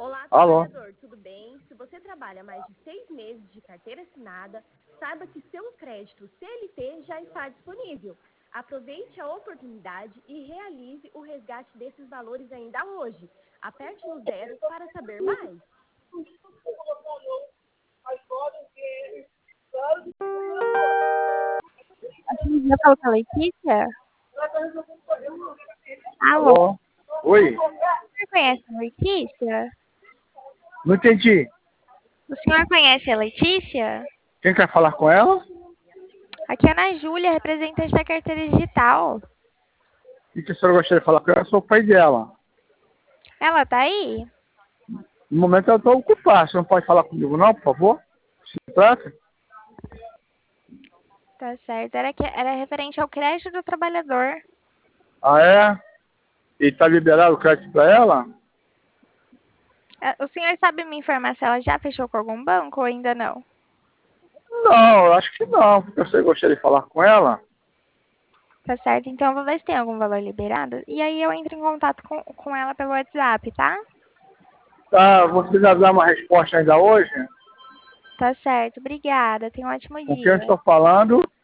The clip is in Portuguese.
Olá, Alô? trabalhador, tudo bem? Se você trabalha mais de 6 meses de carteira assinada, saiba que seu crédito CLT já está disponível. Aproveite a oportunidade e realize o resgate desses valores ainda hoje. Aperte no 0 para saber mais. Já falou com a Letícia? Alô? Alô? Oi? Você conhece a Letícia? Não entendi. O senhor conhece a Letícia? Quem quer falar com ela? Aqui é a Ana Júlia, representante da carteira digital. E que a senhora gostaria de falar com ela? Eu sou o pai dela. Ela tá aí? No momento eu estou ocupado. Você não pode falar comigo não, por favor? Se trata? Tá certo. Era referente ao crédito do trabalhador. Ah, é? E está liberado o crédito para ela? O senhor sabe me informar se ela já fechou com algum banco ou ainda não? Não, eu acho que não. Porque você gostaria de falar com ela? Tá certo, então eu vou ver se tem algum valor liberado. E aí eu entro em contato com ela pelo WhatsApp, tá? Tá, você já dá uma resposta ainda hoje? Tá certo, obrigada. Tenha um ótimo Com quem eu dia. estou falando?